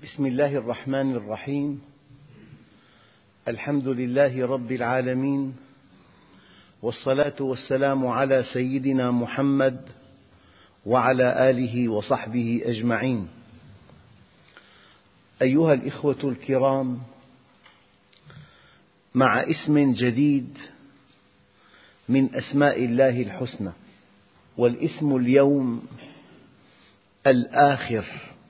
بسم الله الرحمن الرحيم. الحمد لله رب العالمين، والصلاة والسلام على سيدنا محمد وعلى آله وصحبه أجمعين. أيها الإخوة الكرام، مع اسم جديد من أسماء الله الحسنى، والاسم اليوم الآخر،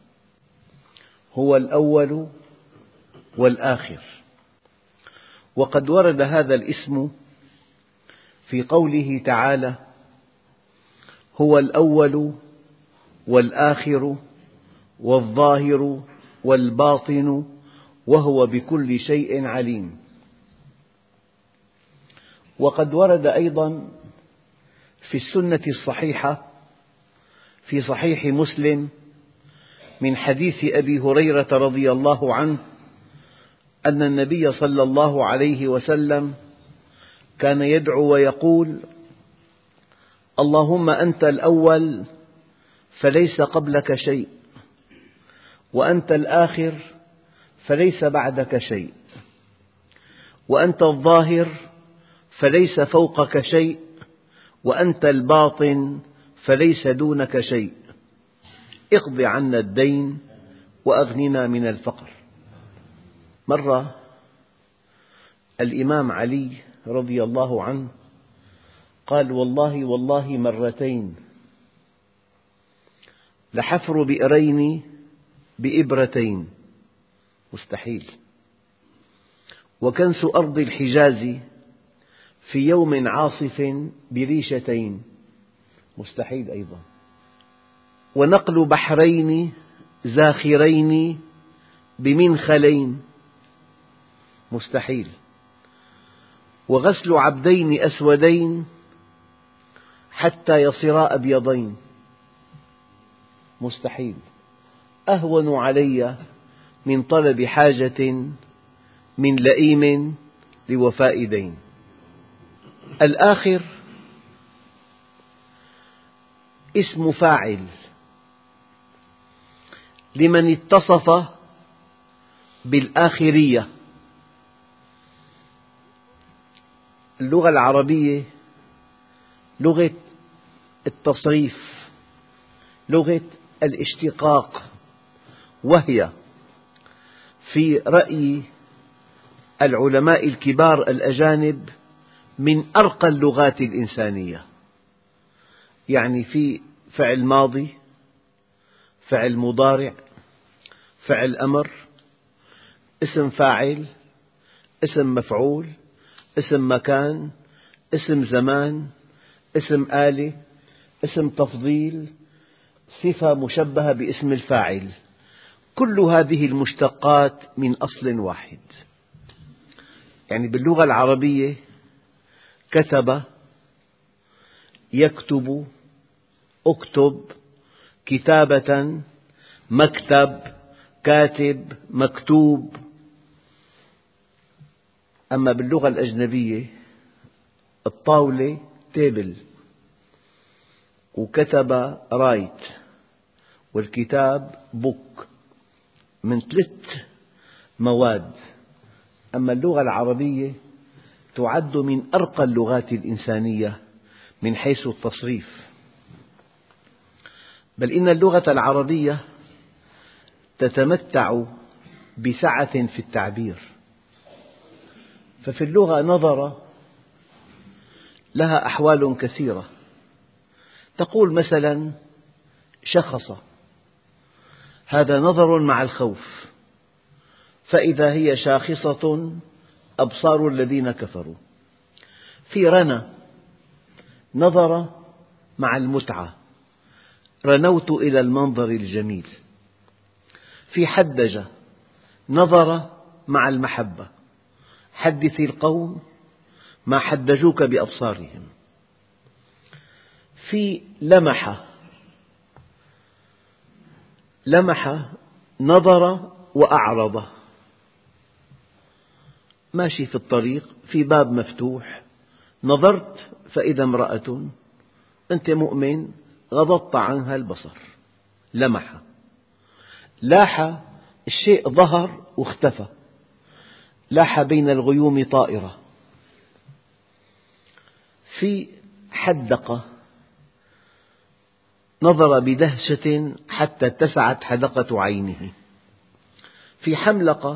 هو الأول والآخر. وقد ورد هذا الاسم في قوله تعالى: هو الأول والآخر والظاهر والباطن وهو بكل شيء عليم. وقد ورد أيضا في السنة الصحيحة في صحيح مسلم من حديث أبي هريرة رضي الله عنه أن النبي صلى الله عليه وسلم كان يدعو ويقول: اللهم أنت الأول فليس قبلك شيء، وأنت الآخر فليس بعدك شيء، وأنت الظاهر فليس فوقك شيء، وأنت الباطن فليس دونك شيء، اقض عنا الدين وأغننا من الفقر. مرة الإمام علي رضي الله عنه قال: والله مرتين لحفر بئرين بإبرتين مستحيل، وكنس أرض الحجاز في يوم عاصف بريشتين مستحيل أيضا، ونقل بحرين زاخرين بمنخلين مستحيل، وغسل عبدين أسودين حتى يصيرا أبيضين مستحيل، أهون علي من طلب حاجة من لئيم لوفاء دين. الآخر اسم فاعل لمن اتصف بالآخرية. اللغة العربية لغة التصريف، لغة الاشتقاق، وهي في رأي العلماء الكبار الأجانب من أرقى اللغات الإنسانية. يعني في فعل ماضي، فعل مضارع، فعل أمر، اسم فاعل، اسم مفعول، اسم مكان، اسم زمان، اسم آلة، اسم تفضيل، صفة مشبهة باسم الفاعل. كل هذه المشتقات من أصل واحد. يعني باللغة العربية كتب، يكتب، اكتب، كتابة، مكتب، كاتب، مكتوب. أما باللغة الأجنبية الطاولة تيبل، وكتب رايت، والكتاب بوك، من 3 مواد. أما اللغة العربية تعد من أرقى اللغات الإنسانية من حيث التصريف. بل إن اللغة العربية تتمتع بسعة في التعبير. ففي اللغة نظر لها أحوال كثيرة. تقول مثلا شخص، هذا نظر مع الخوف، فإذا هي شاخصة أبصار الذين كفروا. في رنى، نظر مع المتعة، رنوت إلى المنظر الجميل. في حدج، نظر مع المحبة، حدث القوم ما حدجوك بأبصارهم. في لمح، لمح نظر وأعرض. ماشي في الطريق، في باب مفتوح، نظرت فإذا امرأة، أنت مؤمن، غضضت عنها البصر. لمح. لاح الشيء ظهر واختفى، لاح بين الغيوم طائرة. في حدقة نظر بدهشة حتى اتسعت حدقة عينه. في حملقة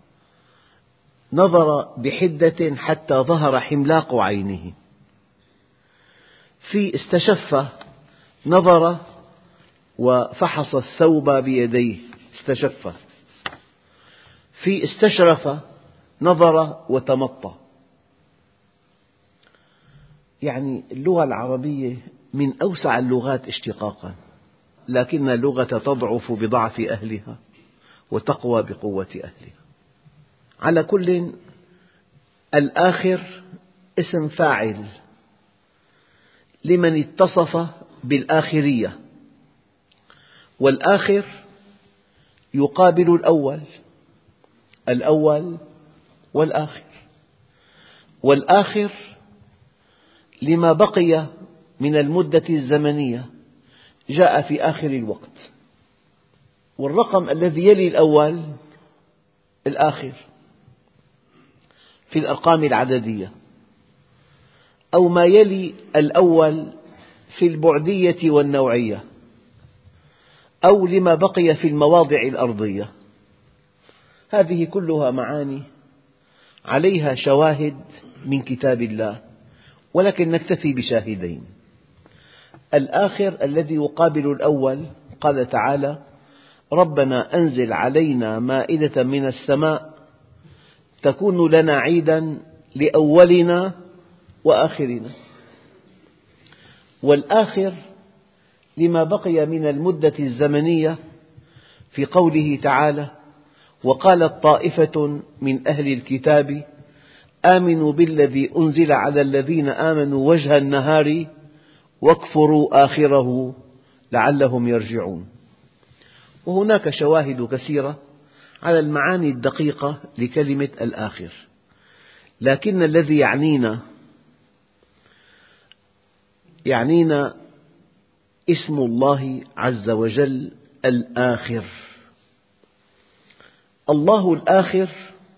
نظر بحدة حتى ظهر حملاق عينه. في استشف نظر وفحص الثوب بيديه استشف. في استشرف نظر وتمطى. يعني اللغة العربية من أوسع اللغات اشتقاقا، لكن اللغة تضعف بضعف أهلها وتقوى بقوة أهلها. على كل، الآخر اسم فاعل لمن اتصف بالآخرية، والآخر يقابل الأول، الأول والآخر. والآخر لما بقي من المدة الزمنية جاء في آخر الوقت. والرقم الذي يلي الأول الآخر في الأرقام العددية، أو ما يلي الأول في البعدية والنوعية، أو لما بقي في المواضع الأرضية. هذه كلها معاني عليها شواهد من كتاب الله، ولكن نكتفي بشاهدين. الآخر الذي يقابل الأول، قال تعالى: ربنا أنزل علينا مائدة من السماء تكون لنا عيدا لأولنا وآخرنا. والآخر لما بقي من المدة الزمنية في قوله تعالى: وقالت طائفة من أهل الكتاب آمنوا بالذي أنزل على الذين آمنوا وجه النهار واكفروا آخره لعلهم يرجعون. وهناك شواهد كثيرة على المعاني الدقيقة لكلمة الآخر، لكن الذي يعنينا اسم الله عز وجل الآخر. الله الآخر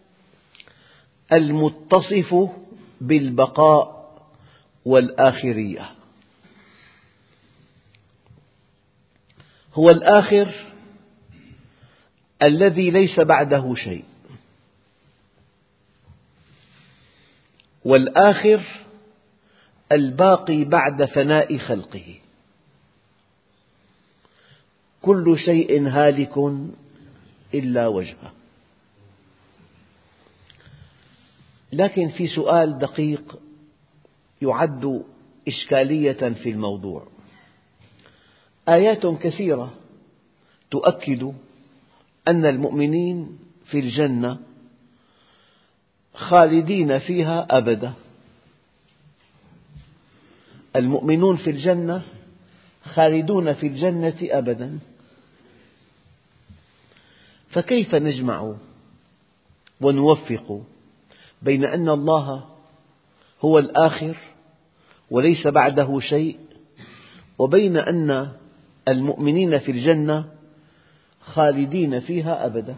المتصف بالبقاء والآخرية، هو الآخر الذي ليس بعده شيء، والآخر الباقي بعد فناء خلقه. كل شيء هالك إلا وجهه. لكن في سؤال دقيق يعد إشكالية في الموضوع. آيات كثيرة تؤكد أن المؤمنين في الجنة خالدين فيها أبدا. المؤمنون في الجنة خالدون في الجنة أبدا. فكيف نجمع ونوفق بين أن الله هو الآخر وليس بعده شيء، وبين أن المؤمنين في الجنة خالدين فيها أبدا؟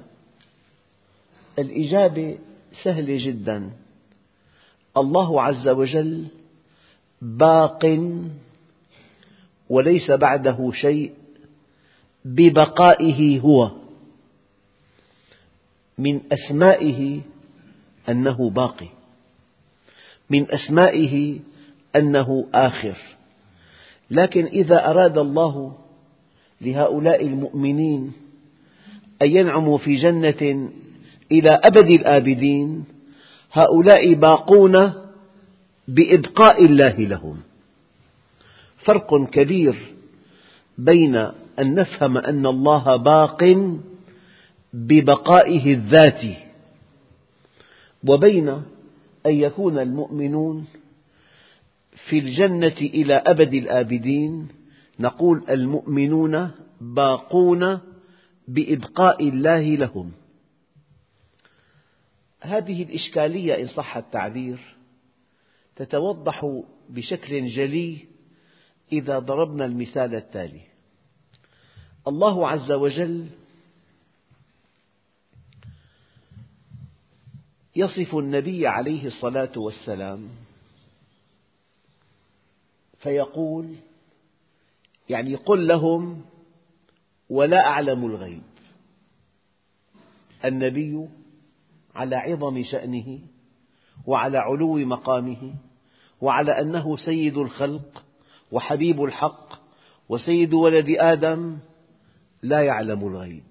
الإجابة سهلة جدا. الله عز وجل باق وليس بعده شيء ببقائه هو. من أسمائه أنه باقي، من أسمائه أنه آخر. لكن إذا أراد الله لهؤلاء المؤمنين أن ينعموا في جنة إلى أبد الآبدين، هؤلاء باقون بإبقاء الله لهم. فرق كبير بين أن نفهم أن الله باق ببقائه الذاتي، وبين أن يكون المؤمنون في الجنة إلى أبد الآبدين. نقول المؤمنون باقون بإبقاء الله لهم. هذه الإشكالية إن صح التعبير تتوضح بشكل جلي إذا ضربنا المثال التالي. الله عز وجل يصف النبي عليه الصلاة والسلام فيقول يعني قل لهم ولا أعلم الغيب. النبي على عظم شأنه وعلى علو مقامه وعلى أنه سيد الخلق وحبيب الحق وسيد ولد آدم لا يعلم الغيب،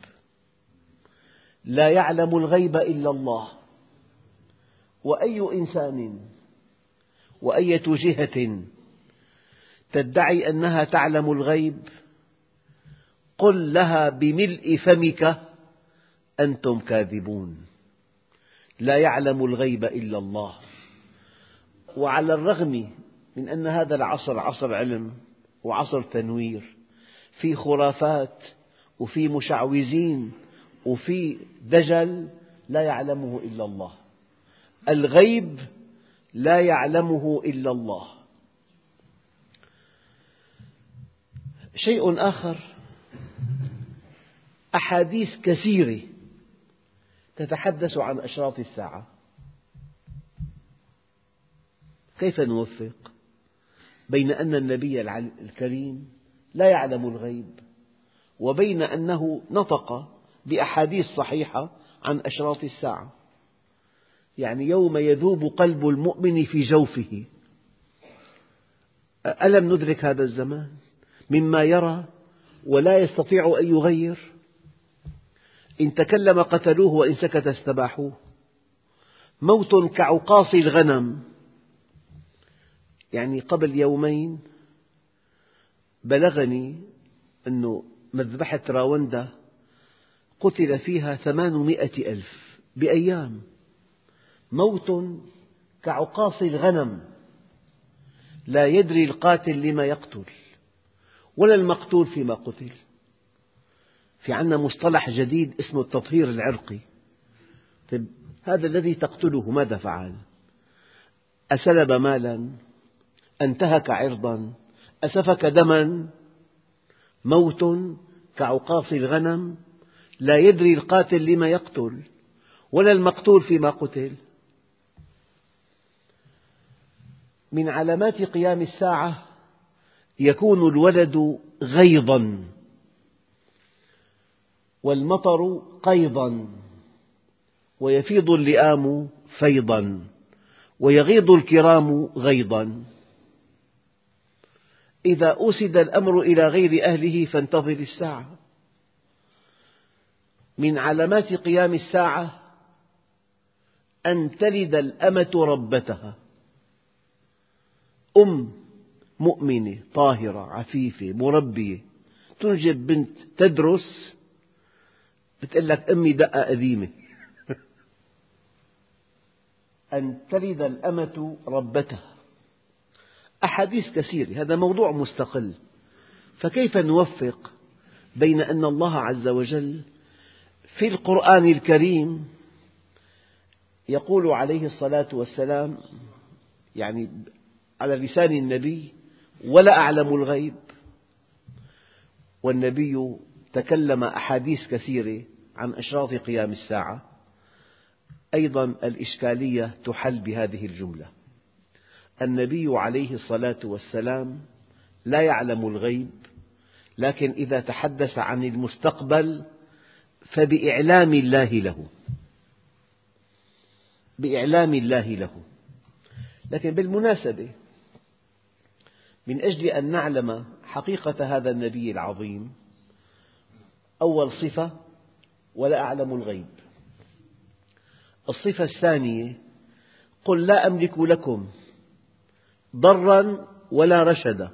لا يعلم الغيب إلا الله. وأي إنسان وأية جهة تدعي أنها تعلم الغيب قل لها بملء فمك أنتم كاذبون. لا يعلم الغيب إلا الله. وعلى الرغم من أن هذا العصر عصر علم وعصر تنوير، في خرافات وفي مشعوذين وفي دجل، لا يعلمه إلا الله. الغيب لا يعلمه إلا الله. شيء آخر، أحاديث كثيرة تتحدث عن أشراط الساعة. كيف نوفق بين أن النبي الكريم لا يعلم الغيب وبين أنه نطق بأحاديث صحيحة عن أشراط الساعة؟ يعني يوم يذوب قلب المؤمن في جوفه. ألم ندرك هذا الزمان مما يرى ولا يستطيع أن يغير؟ إن تكلم قتلوه وإن سكت استباحوه. موت كعقاص الغنم. يعني قبل يومين بلغني أن مذبحة راوندا قتل فيها 800 ألف بأيام. موت كعقاص الغنم، لا يدري القاتل لما يقتل ولا المقتول فيما قتل. في عندنا مصطلح جديد اسمه التطهير العرقي. طيب هذا الذي تقتله ماذا فعل؟ أسلب مالا؟ انتهك عرضا؟ أسفك دما؟ موت كعقاص الغنم، لا يدري القاتل لما يقتل ولا المقتول فيما قتل. من علامات قيام الساعة يكون الولد غيضا والمطر قيضا ويفيض اللئام فيضا ويغيض الكرام غيضا. إذا أسد الأمر إلى غير أهله فانتظر الساعة. من علامات قيام الساعة أن تلد الأمة ربتها. أم مؤمنة طاهرة عفيفة مربية تنجب بنت تدرس، بتقول لك أمي دقة قديمة. أن تلد الأمة ربتها. أحاديث كثيرة، هذا موضوع مستقل. فكيف نوفق بين أن الله عز وجل في القرآن الكريم يقول عليه الصلاة والسلام يعني على لسان النبي ولا أعلم الغيب، والنبي تكلم أحاديث كثيرة عن أشراط قيام الساعة. أيضا الإشكالية تحل بهذه الجملة: النبي عليه الصلاة والسلام لا يعلم الغيب، لكن إذا تحدث عن المستقبل فبإعلام الله له، بإعلام الله له. لكن بالمناسبة من أجل أن نعلم حقيقة هذا النبي العظيم، أول صفة ولا أعلم الغيب. الصفة الثانية قل لا أملك لكم ضرا ولا رشدا.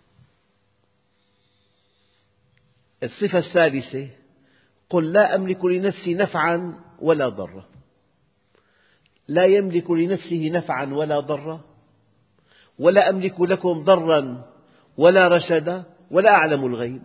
الصفة الثالثة قل لا أملك لنفسي نفعا ولا ضرا. لا يملك لنفسه نفعا ولا ضرا، ولا أملك لكم ضرا ولا رشدا، ولا أعلم الغيب.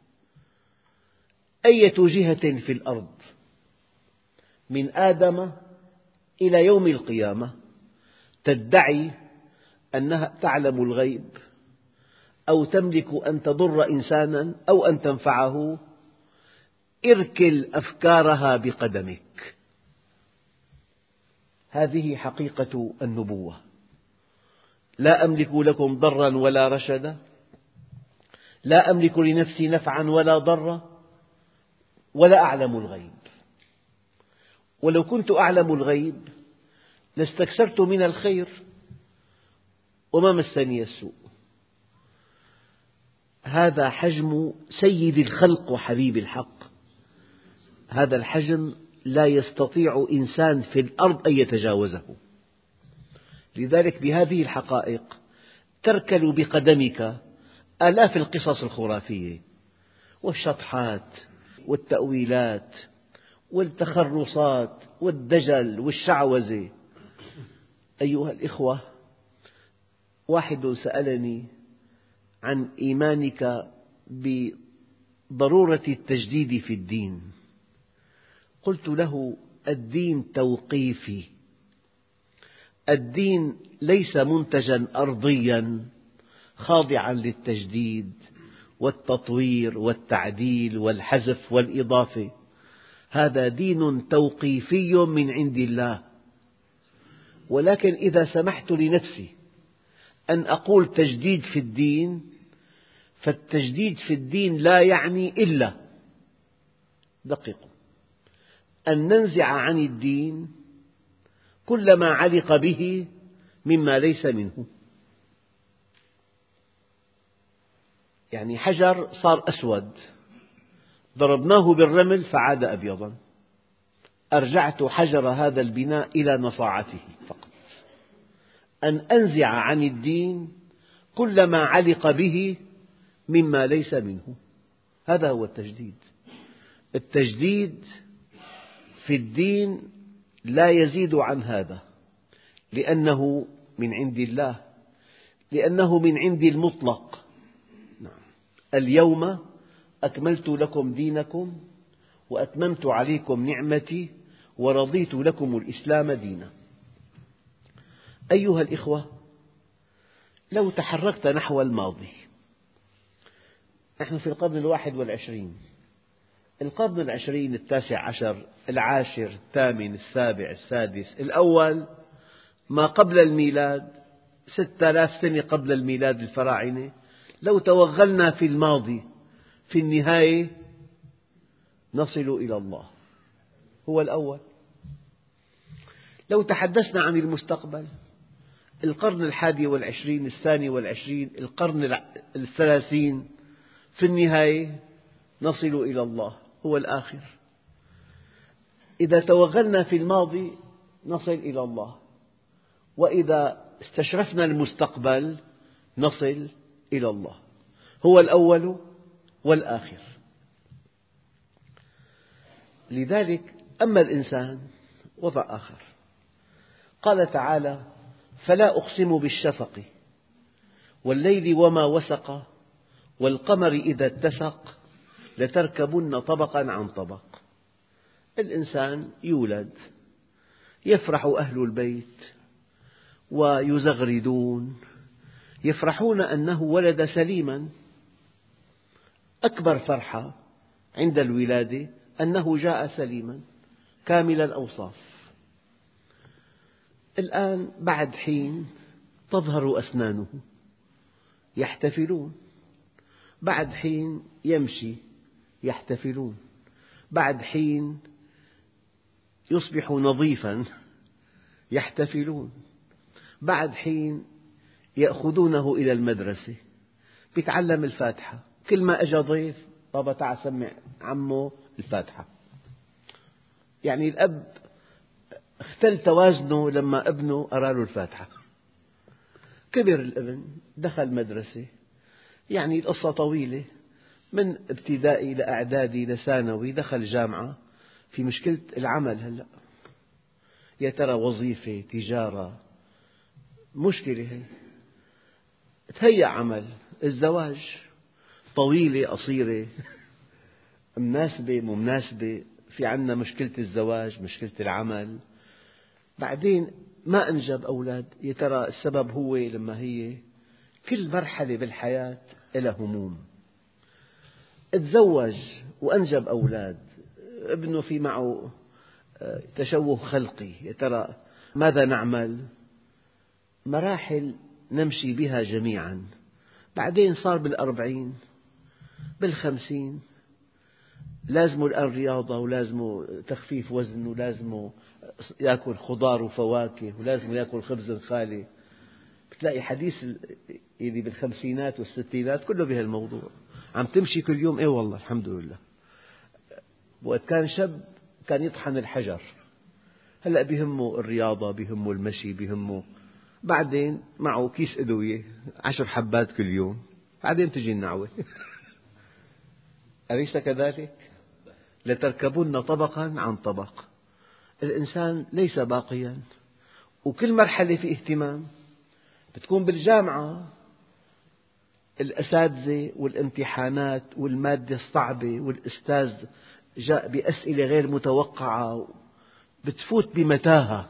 أية جهة في الأرض من آدم إلى يوم القيامة تدعي أنها تعلم الغيب أو تملك أن تضر إنسانا أو أن تنفعه، اركل أفكارها بقدمك. هذه حقيقة النبوة. لا أملك لكم ضرا ولا رشدا، لا أملك لنفسي نفعا ولا ضرا، ولا أعلم الغيب. ولو كنت أعلم الغيب لاستكثرت من الخير وما مسني السوء. هذا حجم سيد الخلق وحبيب الحق. هذا الحجم لا يستطيع إنسان في الأرض أن يتجاوزه. لذلك بهذه الحقائق تركل بقدمك آلاف القصص الخرافية والشطحات والتأويلات والتخرصات والدجل والشعوذة. أيها الإخوة، واحد سألني عن إيمانك بضرورة التجديد في الدين. قلت له: الدين توقيفي، الدين ليس منتجا أرضيا خاضعا للتجديد والتطوير والتعديل والحذف والإضافة. هذا دين توقيفي من عند الله. ولكن إذا سمحت لنفسي أن أقول تجديد في الدين، فالتجديد في الدين لا يعني إلا، دققوا، أن ننزع عن الدين كل ما علق به مما ليس منه. يعني حجر صار أسود، ضربناه بالرمل فعاد أبيضا، أرجعت حجر هذا البناء إلى نصاعته فقط. أن أنزع عن الدين كل ما علق به مما ليس منه، هذا هو التجديد. التجديد في الدين لا يزيد عن هذا، لأنه من عند الله، لأنه من عند المطلق. اليوم أكملت لكم دينكم وأتممت عليكم نعمتي ورضيت لكم الإسلام دينا. أيها الإخوة، لو تحركت نحو الماضي، نحن في القرن 21، القرن 20 19 10 8 7 6 الأول ما قبل الميلاد، 6000 سنة قبل الميلاد الفراعنة. لو توغلنا في الماضي، في النهاية نصل إلى الله، هو الأول. لو تحدثنا عن المستقبل، القرن 21 22 القرن 30، في النهاية نصل إلى الله، هو الآخر. إذا توغلنا في الماضي نصل إلى الله، وإذا استشرفنا المستقبل نصل إلى الله، هو الأول والآخر. لذلك أما الإنسان وضع آخر. قال تعالى: فلا أقسم بالشفق والليل وما وسق والقمر إذا اتسق لتركبن طبقا عن طبق. الإنسان يولد، يفرح أهل البيت ويزغردون، يفرحون أنه ولد سليما. أكبر فرحة عند الولادة أنه جاء سليما كامل الأوصاف. الآن بعد حين تظهر أسنانه، يحتفلون. بعد حين يمشي، يحتفلون. بعد حين يصبح نظيفا، يحتفلون. بعد حين يأخذونه إلى المدرسة، يتعلم الفاتحة. كل ما أجا ضيف: بابا تعال سمع عمه الفاتحة. يعني الأب اختل توازنه لما ابنه أرى له الفاتحة. كبر الابن، دخل مدرسة، يعني القصة طويلة، من ابتدائي لإعدادي لثانوي، دخل جامعة. في مشكلة العمل هلأ، يا ترى وظيفة، تجارة، مشكلة هي. تهيأ عمل، الزواج، طويلة قصيرة، مناسبة مو مناسبة، في عنا مشكلة الزواج، مشكلة العمل. بعدين ما أنجب أولاد، يا ترى السبب هو لما هي. كل مرحلة بالحياة لها هموم. تزوج وأنجب أولاد، ابنه في معه تشوه خلقي، يا ترى ماذا نعمل؟ مراحل نمشي بها جميعا. بعدين صار بال40 بال50 لازمه الآن رياضة، ولازمه تخفيف وزن، ولازمه يأكل خضار وفواكه، ولازمه يأكل خبز خالي. بتلاقي حديث اللي بالخمسينات والستينات كله بهالموضوع. عم تمشي كل يوم، إيه والله الحمد لله. وقت كان شاب كان يطحن الحجر، هلأ بيهمه الرياضة، بيهمه المشي، بيهمه. بعدين معه كيس أدوية 10 حبات كل يوم، بعدين تجي النعوة. أليس كذلك؟ لتركبن طبقا عن طبق. الإنسان ليس باقيا، وكل مرحلة في اهتمام. بتكون بالجامعة الأساتذة والامتحانات والمادة الصعبة، والأستاذ جاء بأسئلة غير متوقعة، بتفوت بمتاهة.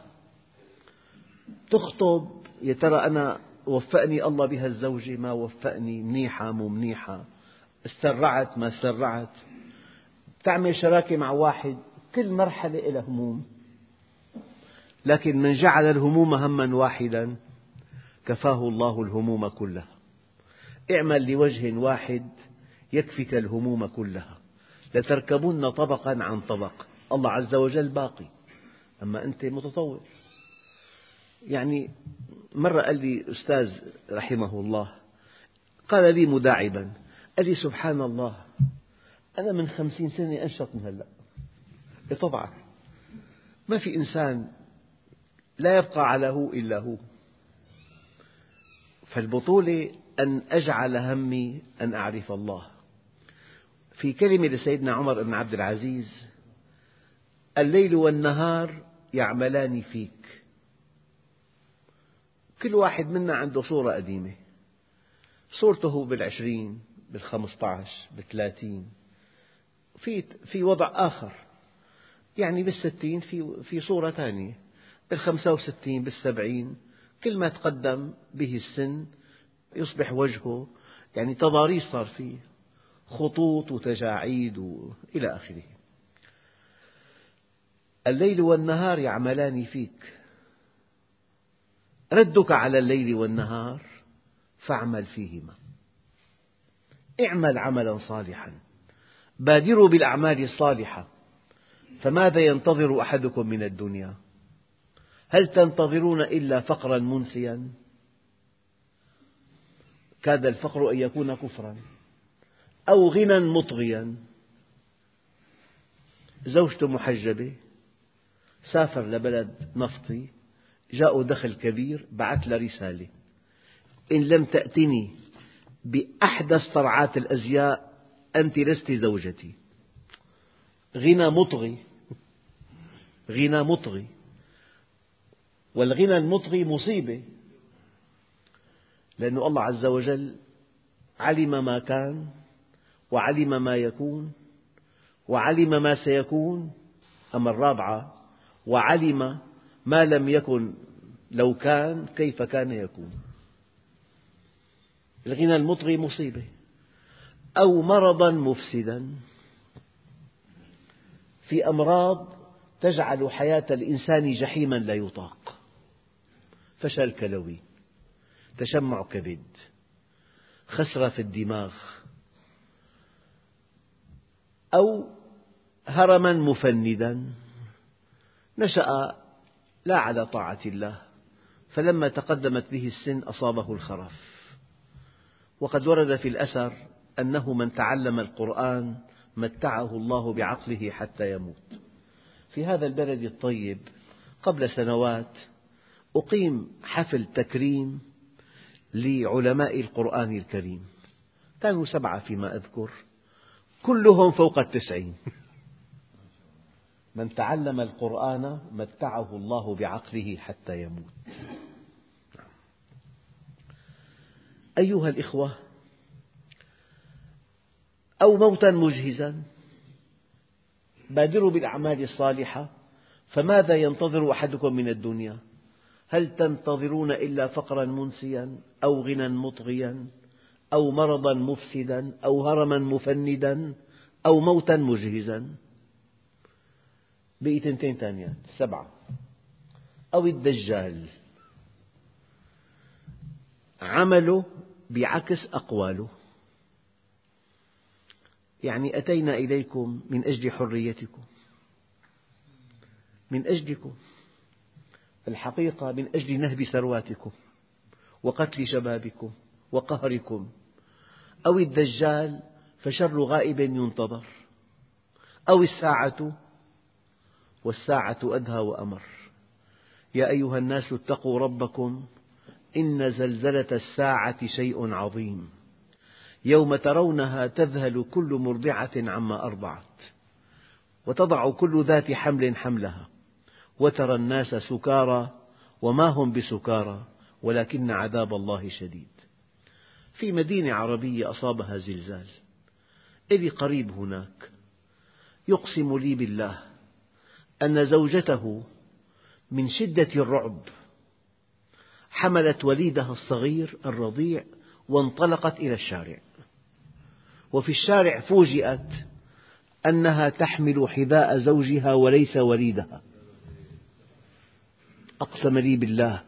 تخطب، يا ترى أنا وفقني الله بهالزوجة ما وفقني، منيحة مو منيحة، سرعت ما سرعت. تعمل شراكة مع واحد، كل مرحلة إلى هموم. لكن من جعل الهموم هما واحدا كفاه الله الهموم كلها. اعمل لوجه واحد يكفك الهموم كلها. لتركبن طبقا عن طبق. الله عز وجل باقي، أما أنت متطور. يعني مرة قال لي أستاذ رحمه الله، قال لي مداعبا، قال لي سبحان الله، أنا من 50 سنة أنشط من هلأ. طبعا ما في إنسان لا يبقى على هو إلا هو. فالبطولة أن أجعل همي أن أعرف الله. في كلمة لسيدنا عمر بن عبد العزيز: الليل والنهار يعملان فيك. كل واحد منا عنده صورة قديمة، صورته بال20 بال15 بال30. في وضع آخر، يعني بال60 في صورة ثانية، بال65 بال70. كل ما تقدم به السن يصبح وجهه يعني تضاريس، صار فيه خطوط وتجاعيد إلى آخره. الليل والنهار يعملان فيك، ردك على الليل والنهار فاعمل فيهما. اعمل عملا صالحا، بادروا بالأعمال الصالحة، فماذا ينتظر أحدكم من الدنيا؟ هل تنتظرون إلا فقرا منسيا؟ كاد الفقر أن يكون كفرا، أو غنى مطغيا. زوجته محجبة، سافر لبلد نفطي، جاءه دخل كبير، بعث له رسالة: إن لم تأتني بأحدث صرعات الأزياء أنت لست زوجتي. غنى مطغي، غنى مطغي. والغنى المطغي مصيبة، لأن الله عز وجل علم ما كان، وعلم ما يكون، وعلم ما سيكون. أما الرابعة: وعلم ما لم يكن لو كان كيف كان يكون. الغنى المطغي مصيبة. أو مرضا مفسدا. في أمراض تجعل حياة الإنسان جحيما لا يطاق: فشل كلوي، تشمع كبد، خسرة في الدماغ. أو هرما مفندا، نشأ لا على طاعة الله، فلما تقدمت به السن أصابه الخرف. وقد ورد في الأثر أنه من تعلم القرآن متعه الله بعقله حتى يموت. في هذا البلد الطيب قبل سنوات أقيم حفل تكريم لعلماء القرآن الكريم، كانوا 7 فيما أذكر، كلهم فوق 90. من تعلم القرآن متعه الله بعقله حتى يموت. أيها الإخوة، أو موتا مجهزا. بادروا بالأعمال الصالحة، فماذا ينتظر أحدكم من الدنيا؟ هل تنتظرون إلا فقرا منسيا، أو غنى مطغيا، أو مرضا مفسدا، أو هرما مفندا، أو موتا مجهزا؟ بقي 2 ثانيات 7. أو الدجال عمله بعكس أقواله، يعني أتينا إليكم من أجل حريتكم، من أجلكم، الحقيقة من أجل نهب ثرواتكم وقتل شبابكم وقهركم. أو الدجال فشر غائب ينتظر، أو الساعة والساعة أدهى وأمر. يا أيها الناس اتقوا ربكم إن زلزلة الساعة شيء عظيم، يوم ترونها تذهل كل مرضعة عما أرضعت وتضع كل ذات حمل حملها وترى الناس سكارى وما هم بسكارى ولكن عذاب الله شديد. في مدينة عربية أصابها زلزال، إلي قريب هناك يقسم لي بالله أن زوجته من شدة الرعب حملت وليدها الصغير الرضيع وانطلقت إلى الشارع، وفي الشارع فوجئت أنها تحمل حذاء زوجها وليس وليدها. أقسم لي بالله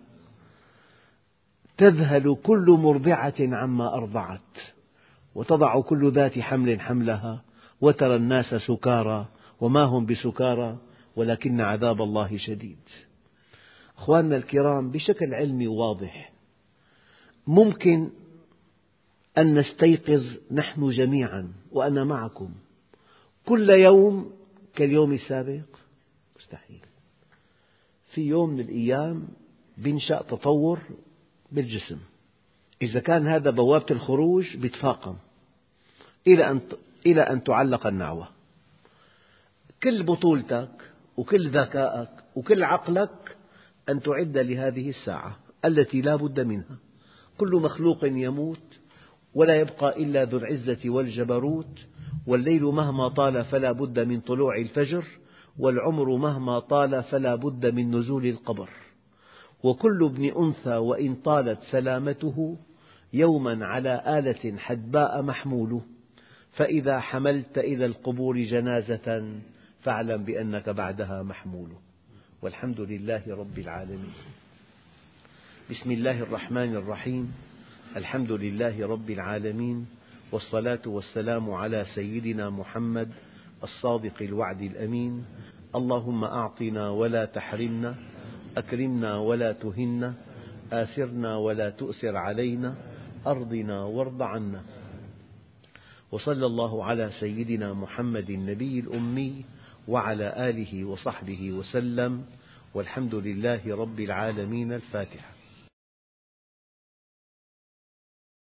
تذهل كل مرضعة عما أرضعت وتضع كل ذات حمل حملها وترى الناس سكارى وما هم بسكارى ولكن عذاب الله شديد. أخواننا الكرام، بشكل علمي واضح ممكن أن نستيقظ نحن جميعا وأنا معكم كل يوم كاليوم السابق؟ مستحيل. في يوم من الأيام ينشأ تطور بالجسم، إذا كان هذا بوابة الخروج يتفاقم إلى أن تعلق النعوة. كل بطولتك وكل ذكائك وكل عقلك أن تعد لهذه الساعة التي لا بد منها. كل مخلوق يموت ولا يبقى إلا ذو العزة والجبروت، والليل مهما طال فلا بد من طلوع الفجر، والعمر مهما طال فلا بد من نزول القبر، وكل ابن أنثى وإن طالت سلامته يوما على آلة حدباء محمول، فإذا حملت إلى القبور جنازة فاعلم بأنك بعدها محمول. والحمد لله رب العالمين. بسم الله الرحمن الرحيم. الحمد لله رب العالمين، والصلاة والسلام على سيدنا محمد الصادق الوعد الأمين. اللهم أعطنا ولا تحرمنا، أكرمنا ولا تهنا، آثرنا ولا تؤثر علينا، أرضنا وارض عنا. وصلى الله على سيدنا محمد النبي الأمي وعلى آله وصحبه وسلم، والحمد لله رب العالمين. الفاتحة.